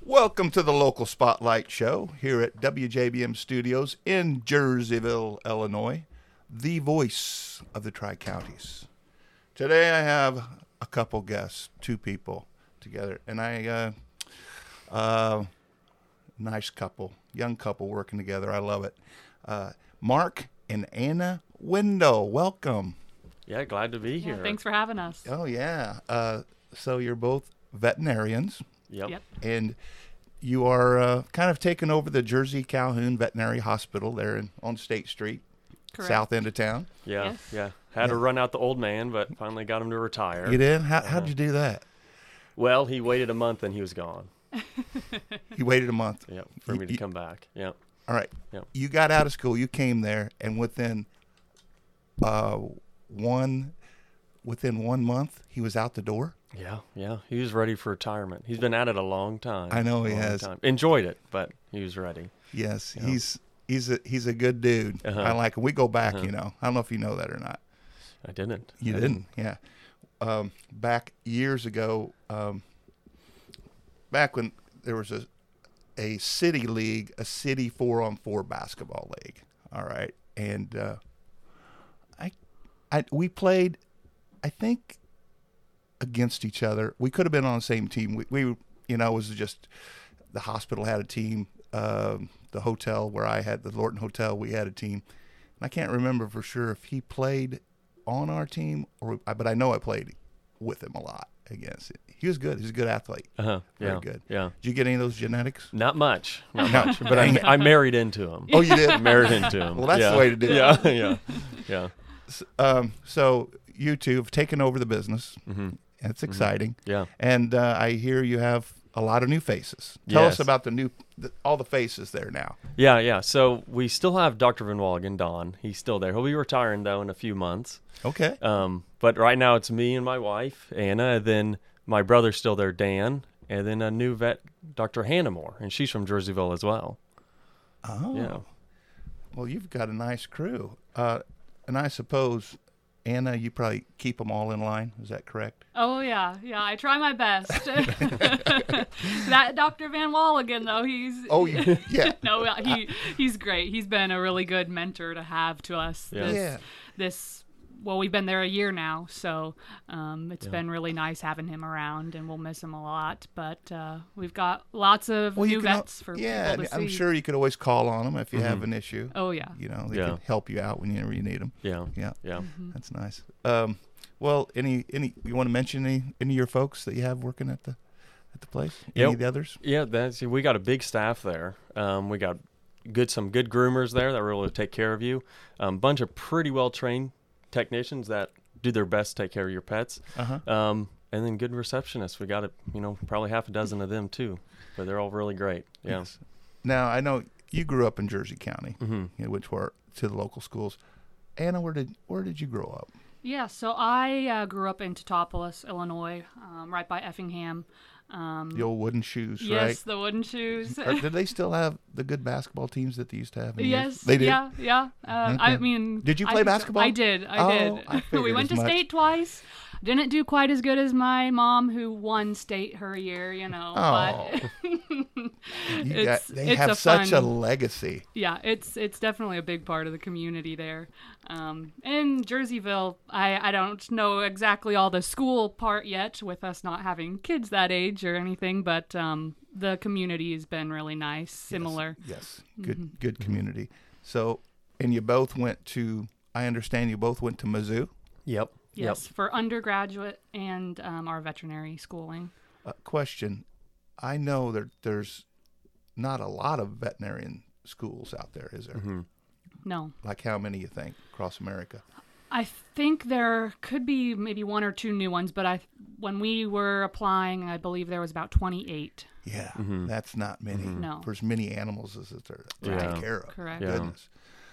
Welcome to the Local Spotlight Show here at WJBM Studios in Jerseyville, Illinois, the voice of the Tri-Counties. Today I have a couple guests, two people together, and nice couple, young couple working together. I love it. Mark and Anna Window, welcome. Yeah, glad to be here. Thanks for having us. Oh, yeah. So you're both veterinarians. Yep. And you are kind of taking over the Jersey Calhoun Veterinary Hospital there on State Street, Correct. south end of town. Yeah, Yes. yeah. Had to run out the old man, but finally got him to retire. You did? How'd you do that? Well, he waited a month and he was gone. You waited a month. Yep, for me to come back. Yep. All right. Yep. You got out of school. You came there, and within 1 month, he was out the door. Yeah. He was ready for retirement. He's been at it a long time. I know he Long has. time. Enjoyed it, but he was ready. Yes, Yeah. he's a good dude. Uh-huh. I like him. We go back, Uh-huh. you know. I don't know if you know that or not. I didn't. You I didn't? Yeah. Back years ago, back when there was a city league, a city 4-on-4 basketball league. All right. And we played, I think, against each other. We could have been on the same team. We it was just the hospital had a team. The hotel where I had the Lorton Hotel, we had a team. And I can't remember for sure if he played on our team but I know I played with him a lot against it. He was good. He's a good athlete. Uh-huh. Very Yeah. good. Yeah. Did you get any of those genetics? Not much. But Dang it. I married into him. Oh, you did? Married into him. Well, that's yeah. the way to do it. Yeah. Yeah. So you two have taken over the business. Mm-hmm. And it's exciting. Yeah. And I hear you have a lot of new faces. Tell us Yes. about all the faces there now. Yeah. So we still have Dr. Van Walligen, Don. He's still there. He'll be retiring, though, in a few months. Okay. But right now it's me and my wife, Anna, and then my brother's still there, Dan, and then a new vet, Dr. Hannah Moore, and she's from Jerseyville as well. Oh. Yeah. Well, you've got a nice crew. And I suppose, Anna, you probably keep them all in line. Is that correct? Oh, yeah. I try my best. That Dr. Van Walligen, though, he's... Oh, yeah. No, he's great. He's been a really good mentor to have to us. Yeah. Well, we've been there a year now, so it's been really nice having him around, and we'll miss him a lot. But we've got lots of new vets for people to see. I'm sure you could always call on them if you have an issue. Oh, yeah. You know, they Yeah. can help you out whenever you need them. Yeah. Yeah. Mm-hmm. That's nice. Well, any you want to mention any of your folks that you have working at the place? Any Yep. of the others? Yeah, we got a big staff there. We got some good groomers there that are able to take care of you. Bunch of pretty well-trained technicians that do their best to take care of your pets. Uh-huh. And then good receptionists. We got probably half a dozen of them too, but they're all really great. Yeah. Yes. Now, I know you grew up in Jersey County. Mm-hmm. You went to the local schools. Anna, where did you grow up? Yeah, so I grew up in Teutopolis, Illinois, right by Effingham. The old wooden shoes, Yes, right? the wooden shoes. Did they still have the good basketball teams that they used to have? In Yes, yours? They did. Yeah. I mean, Did you play basketball? I did. Oh, I figured We went as to much. state twice. Didn't do quite as good as my mom, who won state her year. Oh. But They have such a legacy. yeah, it's definitely a big part of the community there. In Jerseyville, I don't know exactly all the school part yet, with us not having kids that age or anything, but the community has been really nice, similar. Yes. Good community. So, and you both went to, I understand you both went to Mizzou. Yep. Yes, for undergraduate and our veterinary schooling. Question. I know that there's not a lot of veterinarian schools out there, is there? Mm-hmm. No. Like how many you think across America? I think there could be maybe one or two new ones, but when we were applying, I believe there was about 28. Yeah, Mm-hmm. that's not many. No. For as many animals as there are to Yeah. take care of. Correct. Yeah. Goodness.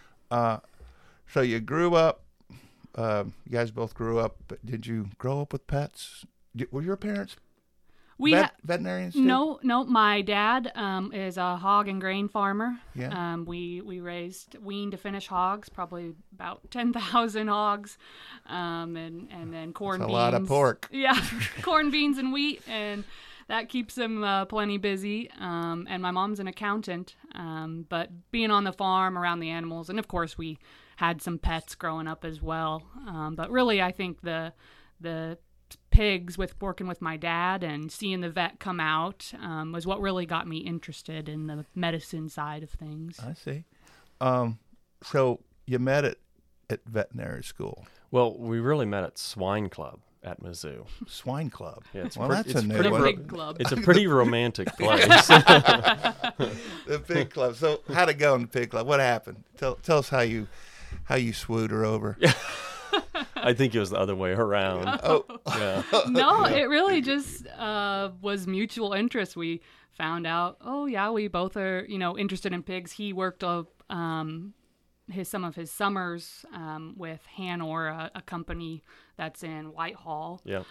So you grew up, you guys both grew up, but did you grow up with pets? Were your parents veterinarians too? No. My dad is a hog and grain farmer. Yeah. We raised wean to finish hogs, probably about 10,000 hogs, and then corn That's beans. a lot of pork. Yeah, corn, beans, and wheat, and that keeps him plenty busy. And my mom's an accountant, but being on the farm around the animals, and of course we had some pets growing up as well. But really, I think the pigs, with working with my dad and seeing the vet come out, was what really got me interested in the medicine side of things. I see. So you met at veterinary school. Well, we really met at Swine Club at Mizzou. Swine Club. Yeah, it's well, pre- that's it's a new pretty one. Big club. It's a pretty romantic place. The pig club. So how'd it go in the pig club? What happened? Tell us how you swooed her over. I think it was the other way around. Oh, Yeah. No, it really just was mutual interest. We found out, oh yeah, we both are, interested in pigs. He worked some of his summers with Hanor, a company that's in Whitehall. Yeah.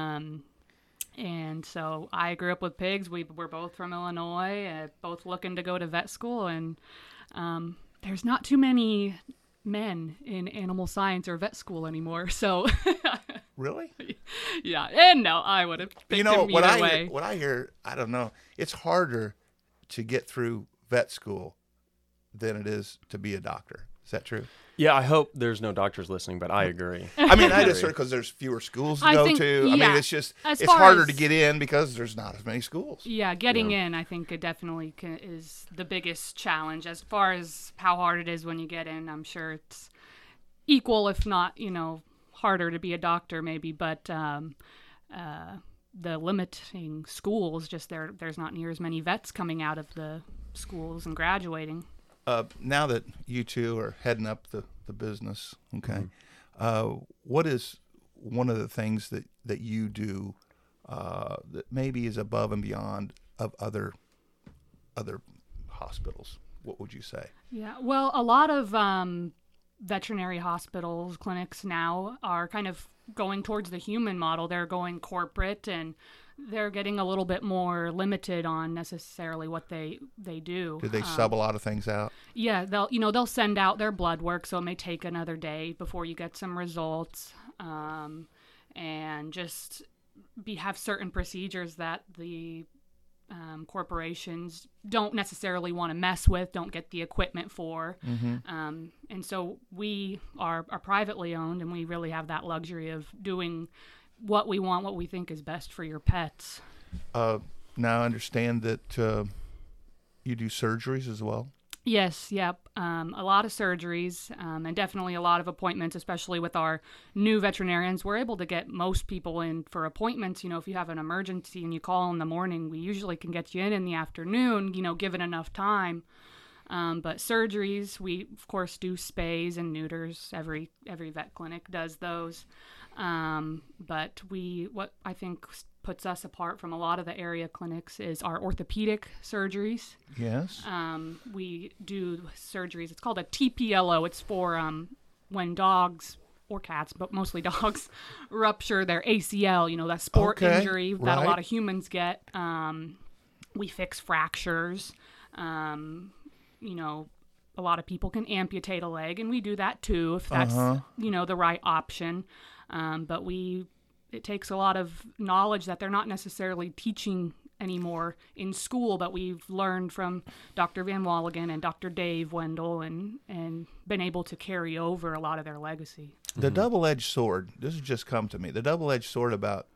And so I grew up with pigs. We're both from Illinois, both looking to go to vet school. And there's not too many men in animal science or vet school anymore. So, really? yeah. And no, I would have picked him what either way. I hear, I don't know. It's harder to get through vet school than it is to be a doctor. Is that true? Yeah, I hope there's no doctors listening, but I agree. I mean, I just heard because there's fewer schools to I go think, to. I yeah, mean, it's just as it's far harder as- to get in because there's not as many schools. Yeah, getting in, I think it definitely is the biggest challenge. As far as how hard it is when you get in, I'm sure it's equal, if not, harder to be a doctor maybe. But the limiting schools, just there's not near as many vets coming out of the schools and graduating. Now that you two are heading up the business, okay, what is one of the things that you do that maybe is above and beyond of other hospitals? What would you say? Yeah, well, a lot of veterinary hospitals, clinics now are kind of going towards the human model. They're going corporate, and they're getting a little bit more limited on necessarily what they do. Do they sub a lot of things out? Yeah, they'll send out their blood work, so it may take another day before you get some results, and just have certain procedures that the corporations don't necessarily want to mess with, don't get the equipment for. And so we are privately owned, and we really have that luxury of doing what we want, what we think is best for your pets. Now I understand that you do surgeries as well. Yes, yep. A lot of surgeries, and definitely a lot of appointments, especially with our new veterinarians. We're able to get most people in for appointments. If you have an emergency and you call in the morning, we usually can get you in the afternoon, given enough time. But surgeries, we, of course, do spays and neuters. Every vet clinic does those. But what I think puts us apart from a lot of the area clinics is our orthopedic surgeries. Yes. We do surgeries. It's called a TPLO. It's for when dogs or cats, but mostly dogs, rupture their ACL, that sport injury that a lot of humans get. We fix fractures. A lot of people can amputate a leg, and we do that too if that's, the right option. But it takes a lot of knowledge that they're not necessarily teaching anymore in school, but we've learned from Dr. Van Walligen and Dr. Dave Wendell and been able to carry over a lot of their legacy. The double-edged sword, this has just come to me. The double-edged sword about,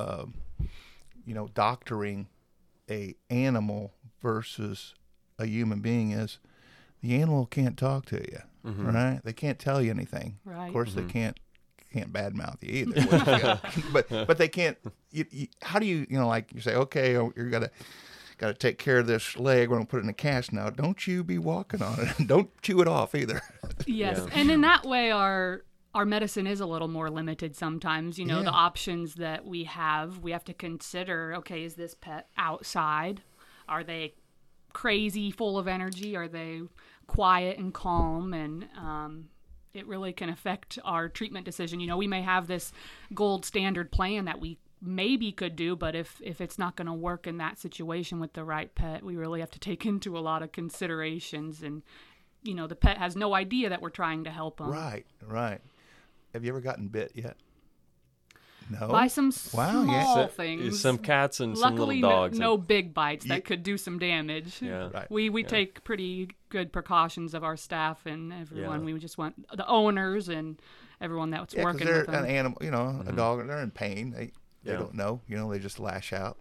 doctoring a animal versus a human being is the animal can't talk to you, right? They can't tell you anything. Right. Of course, they can't badmouth you either. but they can't. How do you like you say, okay, you're got to take care of this leg. We're gonna put it in a cast now. Don't you be walking on it. Don't chew it off either. Yes, Yeah. and in that way, our medicine is a little more limited sometimes. Yeah. The options that we have to consider. Okay, is this pet outside? Are they crazy, full of energy? Are they quiet and calm? And it really can affect our treatment decision. We may have this gold standard plan that we maybe could do, but if it's not going to work in that situation with the right pet, we really have to take into a lot of considerations. And, the pet has no idea that we're trying to help them. Right. Have you ever gotten bit yet? No. Buy some Wow, yeah. small things. Some cats and some Luckily, little dogs. no big bites Yeah. that could do some damage. Yeah. Right. We take pretty good precautions of our staff and everyone. Yeah. We just want the owners and everyone that's Yeah, because working they're with them. an animal, a dog, they're in pain. They Yeah. don't know, they just lash out.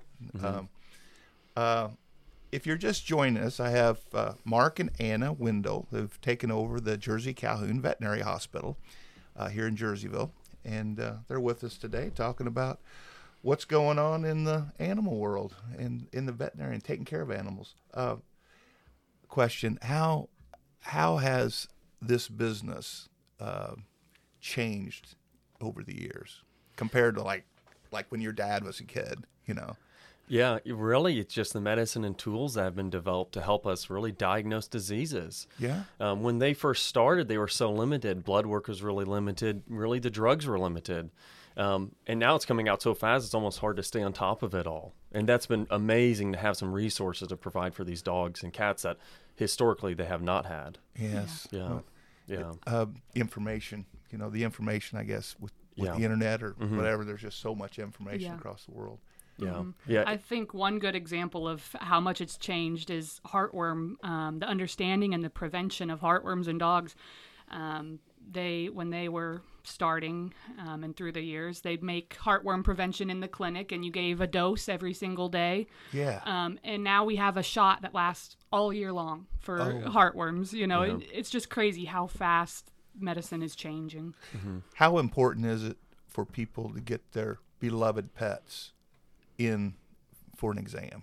If you're just joining us, I have Mark and Anna Wendell who've taken over the Jersey Calhoun Veterinary Hospital here in Jerseyville. And they're with us today talking about what's going on in the animal world and in the veterinary and taking care of animals. Question, how has this business changed over the years compared to like when your dad was a kid, Yeah, really, it's just the medicine and tools that have been developed to help us really diagnose diseases. Yeah. When they first started, they were so limited. Blood work was really limited. Really, the drugs were limited. And now it's coming out so fast, it's almost hard to stay on top of it all. And that's been amazing to have some resources to provide for these dogs and cats that historically they have not had. Yes. Yeah. Yeah. Information, the information, I guess, with Yeah. the internet or whatever, there's just so much information Yeah. across the world. Yeah. Yeah. I think one good example of how much it's changed is heartworm, the understanding and the prevention of heartworms in dogs. When they were starting and through the years, they'd make heartworm prevention in the clinic, and you gave a dose every single day. Yeah. And now we have a shot that lasts all year long for heartworms. It's just crazy how fast medicine is changing. How important is it for people to get their beloved pets in for an exam?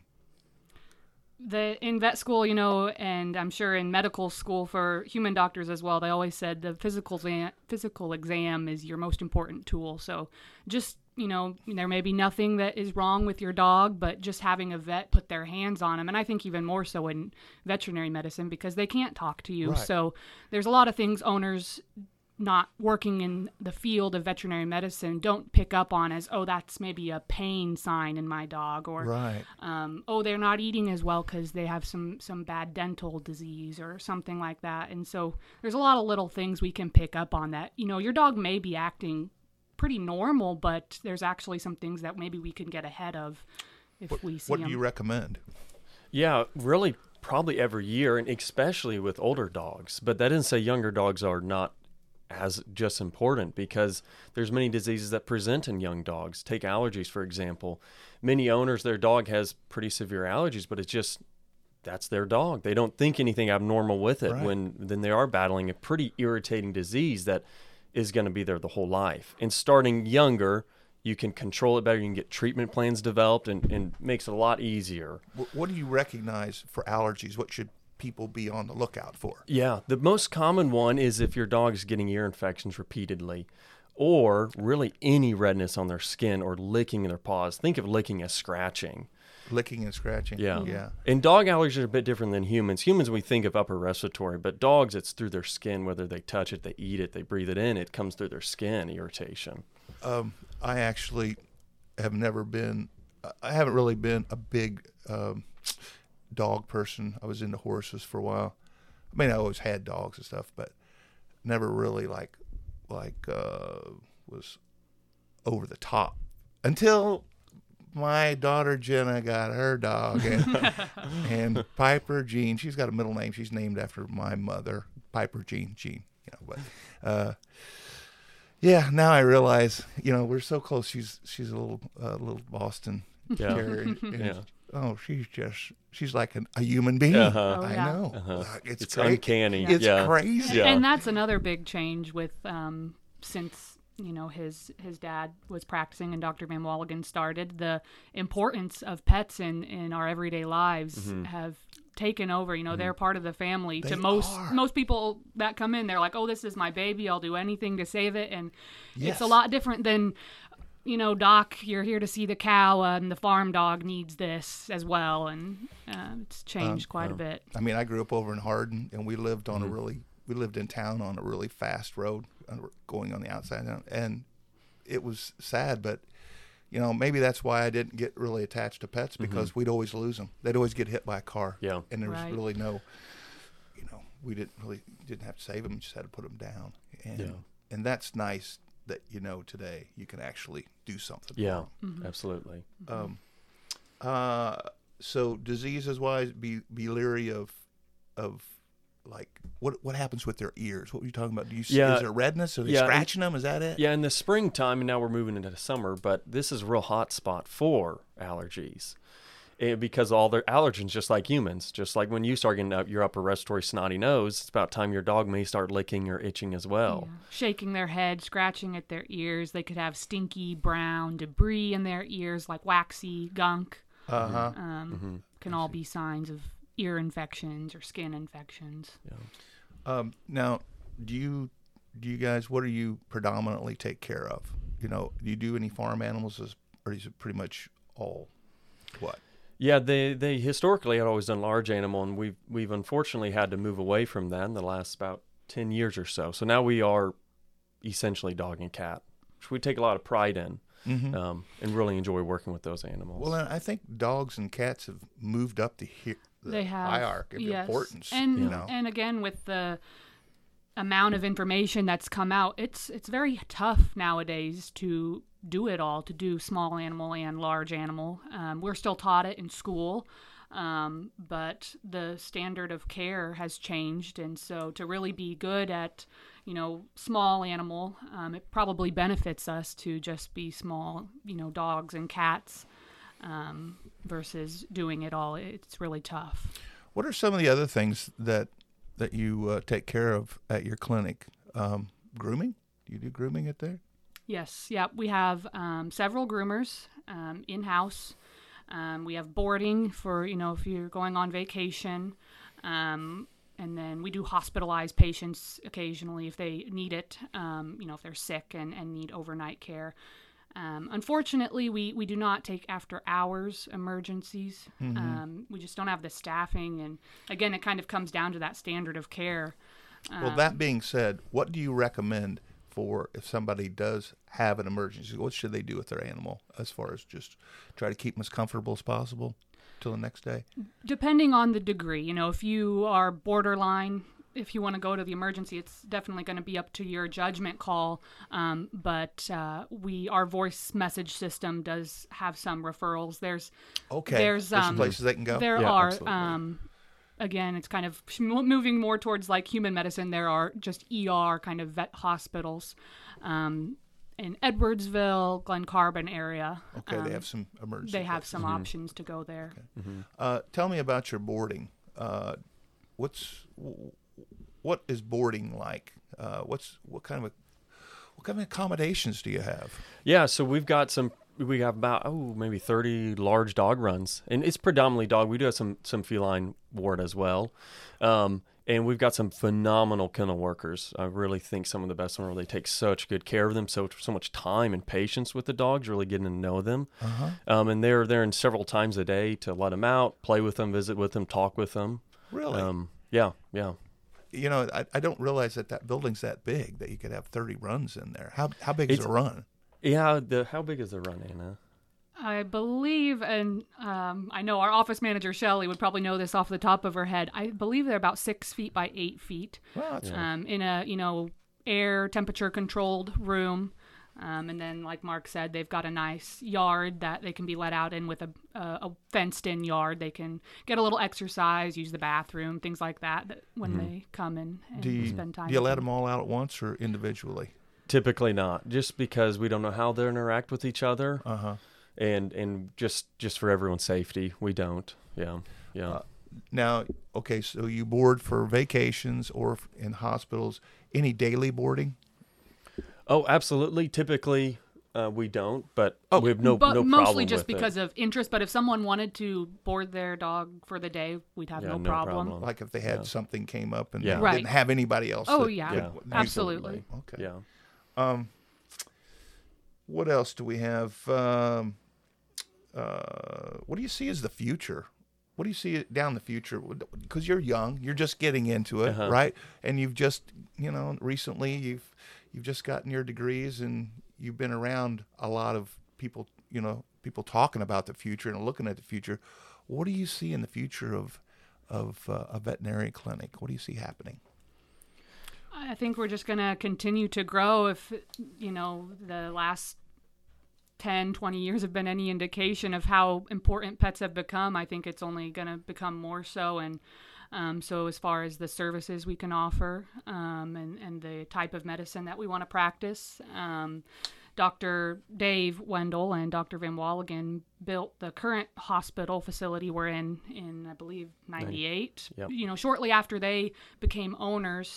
In vet school, and I'm sure in medical school for human doctors as well, they always said the physical exam is your most important tool. So just, there may be nothing that is wrong with your dog, but just having a vet put their hands on them. And I think even more so in veterinary medicine because they can't talk to you. Right. So there's a lot of things owners not working in the field of veterinary medicine don't pick up on as, that's maybe a pain sign in my dog, or Right. They're not eating as well because they have some bad dental disease or something like that. And so there's a lot of little things we can pick up on that, your dog may be acting pretty normal, but there's actually some things that maybe we can get ahead of if we see What them. do you recommend? Yeah, really, probably every year, and especially with older dogs. But that doesn't say younger dogs are not as just important, because there's many diseases that present in young dogs. Take allergies, for example. Many owners, their dog has pretty severe allergies, but it's just that's their dog. They don't think anything abnormal with it Right. then they are battling a pretty irritating disease that is going to be there the whole life. And starting younger, you can control it better. You can get treatment plans developed and makes it a lot easier. What do you recognize for allergies? What should people be on the lookout for? Yeah, the most common one is if your dog is getting ear infections repeatedly, or really any redness on their skin or licking their paws. Think of licking as scratching. Licking and scratching. Yeah. Yeah. And dog allergies are a bit different than humans. Humans, we think of upper respiratory, but dogs, it's through their skin. Whether they touch it, they eat it, they breathe it in, it comes through their skin irritation. I actually have never been, I haven't really been a big dog person. I was into horses for a while. I mean, I always had dogs and stuff, but never really was over the top until my daughter Jenna got her dog, and Piper Jean. She's got a middle name. She's named after my mother, Piper Jean. But yeah, now I realize, we're so close. She's a little Boston Yeah. Terrier. Yeah. Oh, she's like a human being. Uh-huh. Oh, I yeah. know. It's uncanny. It's Yeah. crazy. Yeah. And that's another big change with since his dad was practicing and Dr. Van Walligen started. The importance of pets in our everyday lives have taken over. They're part of the family. They To most are. most people that come in, they're like, "Oh, this is my baby. I'll do anything to save it." And Yes. it's a lot different than, Doc, you're here to see the cow, and the farm dog needs this as well. And it's changed quite a bit. I mean, I grew up over in Hardin, and we lived on we lived in town on a really fast road going on the outside, and it was sad, but maybe that's why I didn't get really attached to pets, because we'd always lose them. They'd always get hit by a car. Yeah. And there was Right. really no, we didn't have to save them, just had to put them down. And Yeah. and that's nice that you know today, you can actually do something. Yeah, for 'em. absolutely. So diseases wise, be leery of like what happens with their ears? What were you talking about? Do you see, Yeah. is there redness? Are they Yeah, scratching them? Is that it? Yeah, in the springtime, and now we're moving into the summer, but this is a real hot spot for allergies. Because all their allergens, just like humans, just like when you start getting your upper respiratory snotty nose, it's about time your dog may start licking or itching as well. Yeah. Shaking their head, scratching at their ears. They could have stinky brown debris in their ears, like waxy gunk. Can all be signs of ear infections or skin infections. Now, do you guys? What do you predominantly take care of? You know, do you do any farm animals, or is it pretty much all what? Yeah, they historically had always done large animal, and we've unfortunately had to move away from that in the last about 10 years or so. So now we are essentially dog and cat, which we take a lot of pride in, and really enjoy working with those animals. Well, and I think dogs and cats have moved up the They have hierarchy of importance. and you know? and again with the amount of information that's come out, it's very tough nowadays to do it all, to do small animal and large animal. We're still taught it in school, but the standard of care has changed, and so to really be good at small animal, it probably benefits us to just be small, dogs and cats, versus doing it all. It's really tough. What are some of the other things that you take care of at your clinic? Grooming? Do you do grooming at there? Yes, yeah, we have several groomers in-house. We have boarding for, if you're going on vacation. And then we do hospitalize patients occasionally if they need it, if they're sick and need overnight care. Unfortunately, we do not take after-hours emergencies. We just don't have the staffing. And, again, it kind of comes down to that standard of care. Well, that being said, what do you recommend for if somebody does have an emergency? What should they do with their animal as far as just try to keep them as comfortable as possible till the next day? Depending on the degree, if you are borderline, if you want to go to the emergency, it's definitely going to be up to your judgment call. But our voice message system does have some referrals. There's some places they can go. There Yeah, are. absolutely. Again, it's kind of moving more towards like human medicine. There are just ER kind of vet hospitals in Edwardsville, Glen Carbon area. Okay, they have some emergency. They have places. some options to go there. Okay. Tell me about your boarding. What is boarding like? What kind of accommodations do you have? Yeah, so we have about maybe 30 large dog runs, and it's predominantly dog. We do have some feline ward as well, and we've got some phenomenal kennel workers. I really think some of the best ones. They take such good care of them, so much time and patience with the dogs, really getting to know them. And they're there several times a day to let them out, play with them, visit with them, talk with them. Really? Yeah. I don't realize that building's that big that you could have 30 runs in there. How big is a run? Yeah, how big is the run, Anna? I believe, and I know our office manager, Shelley, would probably know this off the top of her head. I believe they're about 6 feet by 8 feet in a air temperature controlled room. And then, like Mark said, they've got a nice yard that they can be let out in with a fenced-in yard. They can get a little exercise, use the bathroom, things like that when they come and spend time. Do you let them all out at once or individually? Typically not, just because we don't know how they interact with each other, and just for everyone's safety, we don't. Yeah. Now, okay, so you board for vacations or in hospitals. Any daily boarding? Oh, absolutely. Typically, we don't, but we have no problem mostly just with because it. of interest. But if someone wanted to board their dog for the day, we'd have no problem. Like if they had something came up and Yeah. they Right. didn't have anybody else. Oh, that yeah. could Yeah. use Absolutely. them. Okay. Yeah. What else do we have? What do you see as the future? What do you see down the future? Because you're young, you're just getting into it, right? And you've just, recently you've just gotten your degrees and you've been around a lot of people, people talking about the future and looking at the future. What do you see in the future of a veterinary clinic? What do you see happening? I think we're just going to continue to grow. If, the last 10, 20 years have been any indication of how important pets have become, I think it's only going to become more so. And so as far as the services we can offer and the type of medicine that we want to practice, Dr. Dave Wendell and Dr. Van Walligen built the current hospital facility we're in I believe, 98, Yep. Shortly after they became owners.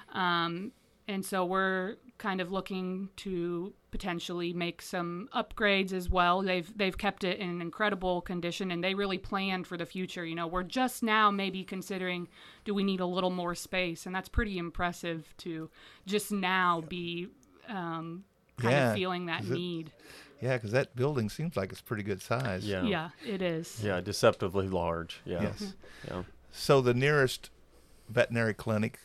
And so we're kind of looking to potentially make some upgrades as well. They've kept it in incredible condition, and they really planned for the future. We're just now maybe considering, do we need a little more space? And that's pretty impressive to just now be kind of feeling that need. Yeah, because that building seems like it's pretty good size. Yeah, it is. Yeah, deceptively large. Yeah. Yes. Yeah. So the nearest veterinary clinic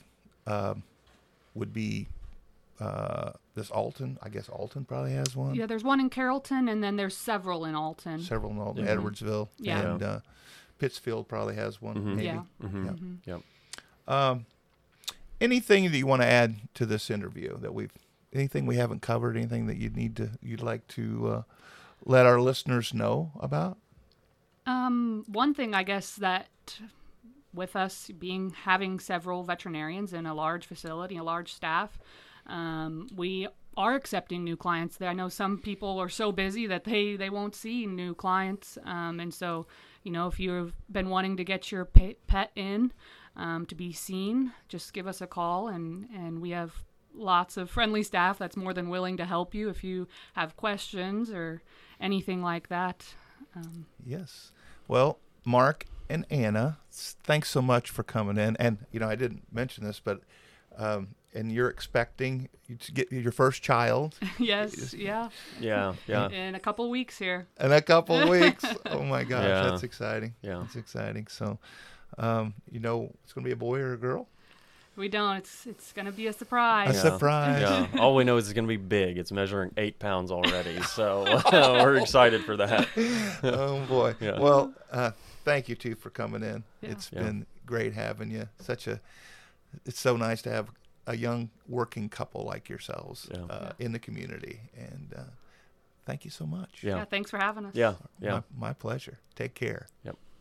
would be this Alton. I guess Alton probably has one. Yeah, there's one in Carrollton, and then there's several in Alton. Several in Alton, Mm-hmm. Edwardsville, Yeah. and Pittsfield probably has one. Mm-hmm. Maybe. Yeah. Mm-hmm. Yeah. Yep. Anything that you want to add to this interview anything we haven't covered? Anything that you'd like to let our listeners know about? One thing, I guess, that with us having several veterinarians in a large facility, a large staff, we are accepting new clients. I know some people are so busy that they won't see new clients. And so, if you've been wanting to get your pet in to be seen, just give us a call, and we have lots of friendly staff that's more than willing to help you if you have questions or anything like that. Yes. Well, Mark and Anna, thanks so much for coming in. And, I didn't mention this, but and you're expecting to get your first child Yes, yeah. Yeah. Yeah. In a couple weeks here. in a couple weeks. Oh, my gosh, Yeah. that's exciting. Yeah. That's exciting. So, it's going to be a boy or a girl? We don't. It's going to be a surprise. A surprise. Yeah. All we know is it's going to be big. It's measuring 8 pounds already. So we're excited for that. Oh, boy. Yeah. Well, thank you, too, for coming in. Yeah. It's been great having you. It's so nice to have a young working couple like yourselves in the community. And thank you so much. Yeah. Thanks for having us. Yeah. Yeah. My pleasure. Take care. Yep.